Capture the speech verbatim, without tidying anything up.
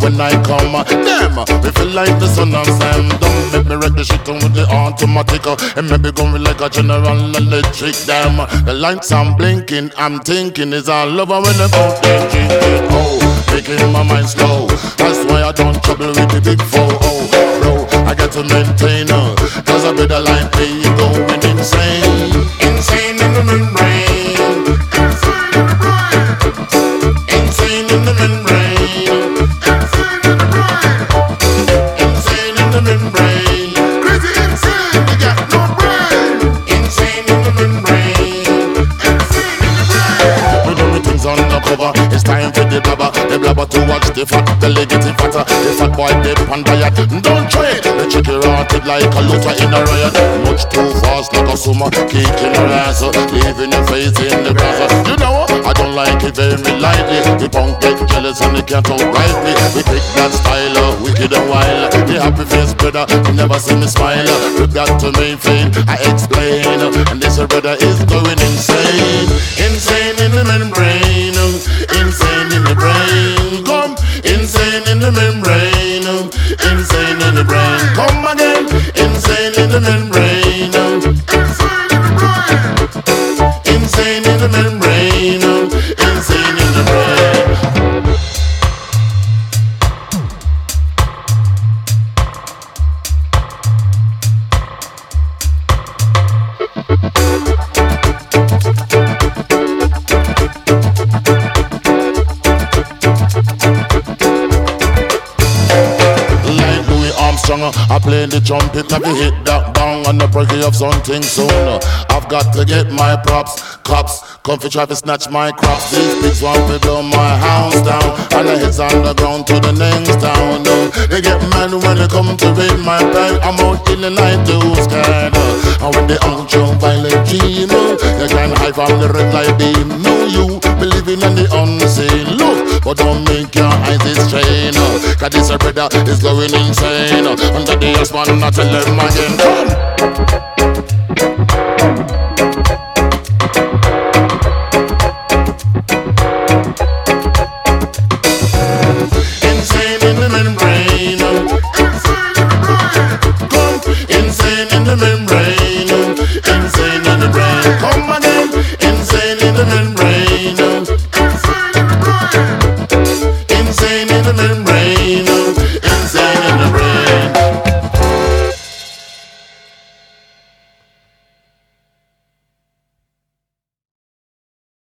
when I come. Damn, we feel like the son of Sam. Don't make me wreck the shit with the automatic. And maybe going like a General Electric. Damn, the lights I'm blinking, I'm thinking is all over when I'm out there drinking. Oh, making my mind slow. That's why I don't trouble with the big four. Oh, bro, I got to maintain her. Cause I better like me going insane. Insane in the membrane. Insane in the membrane. Insane in the membrane. Crazy insane, you got no brain. Insane in the membrane. Insane in the brain. We do the things on the cover. It's time for the blabber. The blabber to watch the fat belly getting fatter. The fat boy dip on diet. Don't try it. The chicken rotted like a looter in a riot. Much too fast like a summer. Kicking her ass. Leaving your face in the grass. You know I don't like it very lightly. The punk get jealous and they can't outright me. We take that style, uh, wicked and wild. The happy face brother, you never see me smile. We got to maintain, I explain. And this brother is going insane. Insane in the membrane. Insane in the brain. Come, insane in the membrane. Insane in the brain. Come again, insane in the membrane. Insane in the membrane. Insane in the brain. Like Louis Armstrong, I play the trumpet, have you hit that bang on the breaking of something soon? I've got to get my props, cops, come for try to snatch my crops. These pigs want to blow my house down, and the heads on the ground to the next town. No, they get mad when they come to raid my bank. I'm out in the night to scared, and when they out jump violent dream, they can hide from the red light beam. No, you believing in the unseen. Look, but don't make your eyes strain, cause this brother is going insane. Under the husband, I tell them again, come.